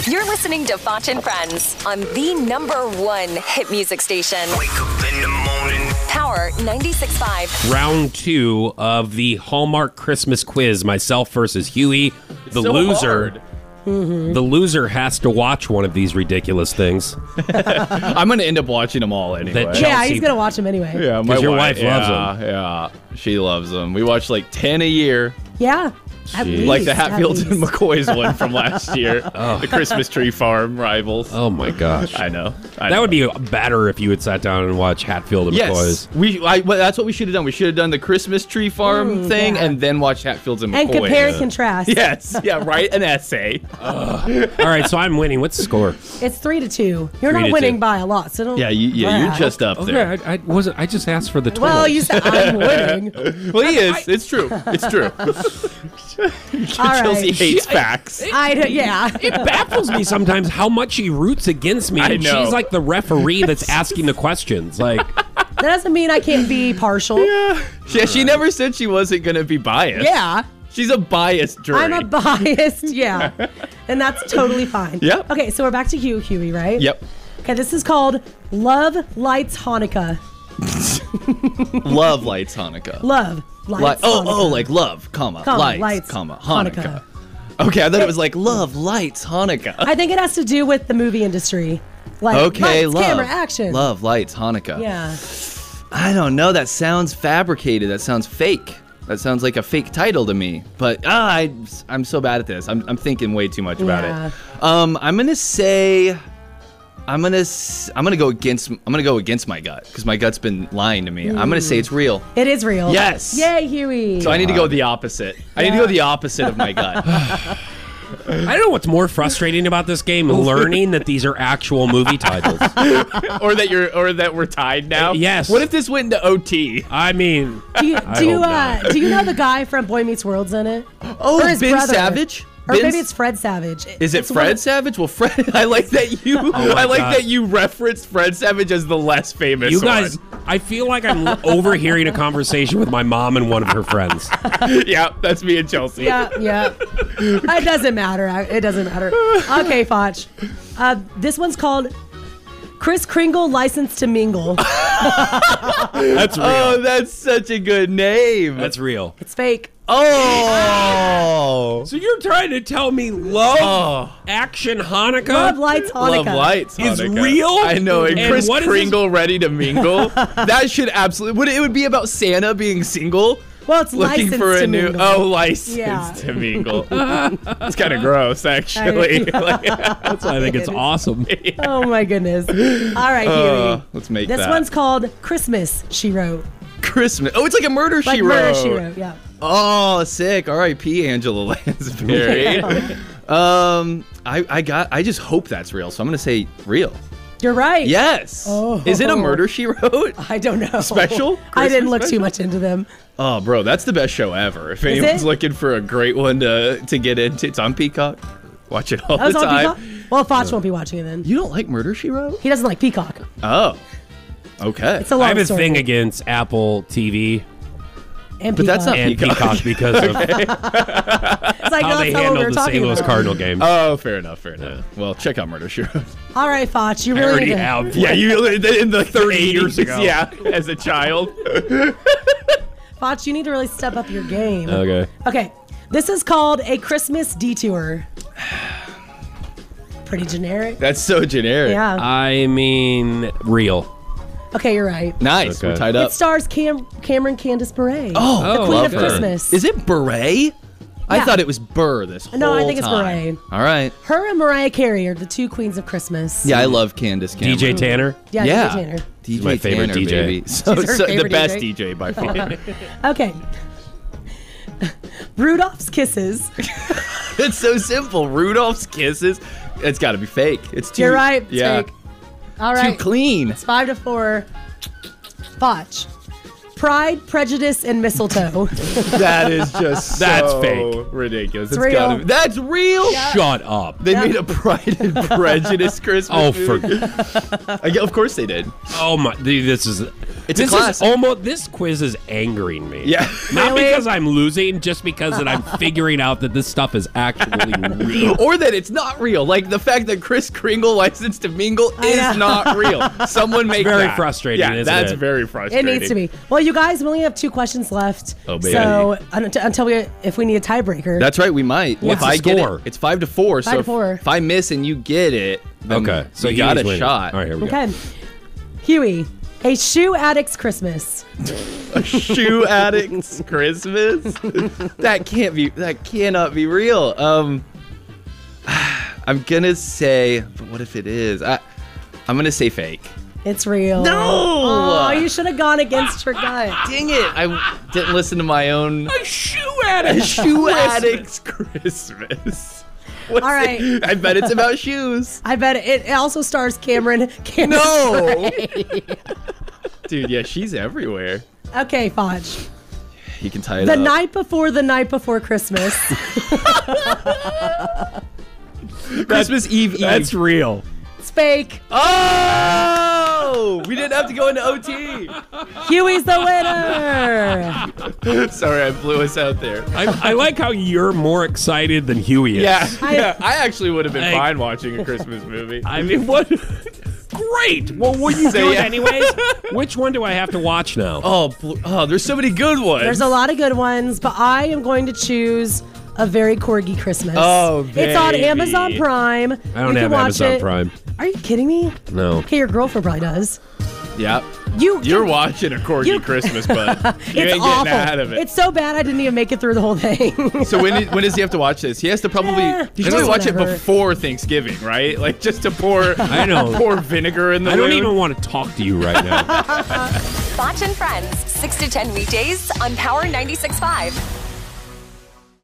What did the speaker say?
You're listening to Foch and Friends on the #1 hit music station. Wake up in the morning. Power 96.5. Round 2 of the Hallmark Christmas quiz. Myself versus Huey. The loser. The loser has to watch one of these ridiculous things. I'm going to end up watching them all anyway. That- Yeah, Chelsea- he's gonna watch them anyway. Yeah, Because your wife loves them. Yeah, she loves them. We watch like 10 a year. Yeah. At least, Like the at Hatfields and least. McCoys one from last year. The Christmas Tree Farm rivals. Oh my gosh. I know. That would be better if you had sat down and watched Hatfield and Yes, McCoys. that's what we should have done. We should have done the Christmas Tree Farm thing yeah. and then watch Hatfields and McCoys. And compare and contrast. Yes, yeah, write an essay. All right, so I'm winning. What's the score? It's 3-2. You're 3 not to winning 2. by a lot, so don't. You're brag. just up there. Okay, I wasn't. I just asked for the total. Well, you said I'm winning. Well, he is. It's true. It's true. All Chelsea right. hates facts. Yeah. It baffles me sometimes how much she roots against me. I And know. she's like the referee that's asking the questions. Like, That doesn't mean I can't be partial. She never said she wasn't going to be biased. Yeah. She's a biased jury. I'm a biased, yeah. And that's totally fine. Yep. Okay, so we're back to Huey, right? Yep. Okay, this is called Love Lights Hanukkah. Love lights Hanukkah. Love Lights Hanukkah. Like love, comma, lights, comma, Hanukkah. Okay, I thought it was like love lights Hanukkah. I think it has to do with the movie industry. Like, Okay, lights, love. camera, action. Love lights Hanukkah. Yeah. I don't know. That sounds fabricated. That sounds fake. That sounds like a fake title to me. But I'm so bad at this. I'm thinking way too much about Yeah. it. I'm gonna say. I'm gonna go against my gut because my gut's been lying to me. I'm gonna say it's real. It is real. Yes. Yay, Huey. So I need to go the opposite. I need to go the opposite of my gut. I don't know what's more frustrating about this game: learning that these are actual movie titles. or that we're tied now. Yes. What if this went into OT? I mean, do you hope not. do you know the guy from Boy Meets World's in it? Oh, Or his Ben brother. Savage. Or maybe it's Fred Savage. Is it It's one Fred of- Savage? Well, Fred. I like that you. I like God. that you referenced Fred Savage as the less famous. you guys, I feel like I'm overhearing a conversation with my mom and one of her friends. one. Yeah, that's me and Chelsea. Yeah. It doesn't matter. It doesn't matter. Okay, Foch. This one's called Kris Kringle License to Mingle. That's real. Oh, that's such a good name. That's real. It's fake. Oh. So you're trying to tell me Love Action Hanukkah Love Lights Hanukkah. Love lights is Hanukkah. real? I know. And Kris what is Kringle ready to mingle. That should absolutely. It would be about Santa being single. Well, it's Looking licensed for to a new mingle. license Yeah. to mingle. It's kind of gross, actually. That's why I think it's awesome. Oh my goodness. All right, Huey. Let's make This that. one's called Christmas, She Wrote. Christmas. Oh, it's like a murder Like she wrote. Murder, She Wrote, yeah. Oh, sick. R.I.P. Angela Lansbury. I just hope that's real. So I'm gonna say real. You're right. Yes. Oh. Is it a murder she wrote? I don't know. Special? I didn't Christmas look too special? much into them. Oh, bro, that's the best show ever. If anyone's it? looking for a great one to get into, it's on Peacock. Watch it all That was the on time. Peacock? Well, Foch won't be watching it then. You don't like Murder She Wrote? He doesn't like Peacock. Oh. Okay. It's a long I have a story. thing against Apple TV And But that's Peacock. and Peacock because of It's like, how no, they that's not what we handled were the talking St. Louis about. Cardinal game. Oh, fair enough. Well, check out Murder She Wrote. All right, Foch, you I really already need to- have. Yeah, you in the 30 years 80s, ago. Yeah, as a child. Foch, you need to really step up your game. Okay. Okay, this is called A Christmas Detour. Pretty generic. That's so generic. Yeah. I mean, real. Okay, you're right. Nice. Okay. We're tied It up. stars Cameron Candace Bure. Oh, the Queen love of her. Christmas. Is it Beret? I Yeah. thought it was Burr this whole time. No, I think it's Beret. All right. Her and Mariah Carey are the two queens of Christmas. Yeah, I love Candace Cameron. DJ Tanner. Yeah, Yeah. DJ Tanner. DJ my favorite Tanner, DJ. baby. So, She's her the favorite best DJ. DJ by far. Okay. Rudolph's Kisses. It's so simple. Rudolph's Kisses. It's got to be fake. It's too. You're right. It's yeah. fake. All Too right. clean. It's 5-4. Foch. Pride, Prejudice, and Mistletoe. That is just That's so fake. ridiculous. It's real. gotta be- That's real. Shut up. They made a Pride and Prejudice Christmas. Oh, for movie. Of course they did. oh my! Dude, this is It's a This classic. is almost this quiz is angering me. Yeah. Not Really? because I'm losing, just because that I'm figuring out that this stuff is actually real. Or that it's not real. Like the fact that Kris Kringle License to Mingle is not real. Someone make Very that. frustrating, Yeah, isn't that's it? very It frustrating. needs to be. Well, you guys, we only have 2 questions left. Oh, baby. So until if we need a tiebreaker. That's right. We might. What's if the I get score? it, it's 5-4. 5 So to if, 4. if I miss and you get it, then Okay, so you got Huey's a winning. shot. All right, here we go. Okay. Huey, a shoe addict's Christmas. Shoe addict's Christmas. That cannot be real. I'm gonna say, but what if it is? I'm gonna say fake. It's real. No! Oh, you should have gone against your gut. Dang it! I didn't listen to my own. A shoe addict. Shoe addict's Christmas. What's All right. it? I bet it's about shoes. I bet it also stars Cameron. No. Dude, yeah, she's everywhere. Okay, Foch. You can tie it The up. night before Christmas. Christmas Eve. That's real. It's fake. Oh! We didn't have to go into OT. Huey's the winner. Sorry, I blew us out there. I like how you're more excited than Huey is. Yeah, I- yeah. I actually would have been Hey. fine watching a Christmas movie. I mean, what? Great. Well, what you So, doing yeah. anyways? Which one do I have to watch now? Oh, there's so many good ones. There's a lot of good ones, but I am going to choose A Very Corgi Christmas. Oh, It's on baby. Amazon Prime. I don't You have can watch Amazon it. Prime. Are you kidding me? No. Okay, your girlfriend probably does. Yeah. You're watching a Corgi you- Christmas, bud. You It's ain't getting awful. out of it. It's so bad I didn't even make it through the whole thing. So when does he have to watch this? He has to probably he should just probably watch it whatever. before Thanksgiving, right? Like just to pour I know. pour vinegar in the I don't wound. even want to talk to you right now. Foch and Friends, 6 to 10 weekdays on Power 96.5.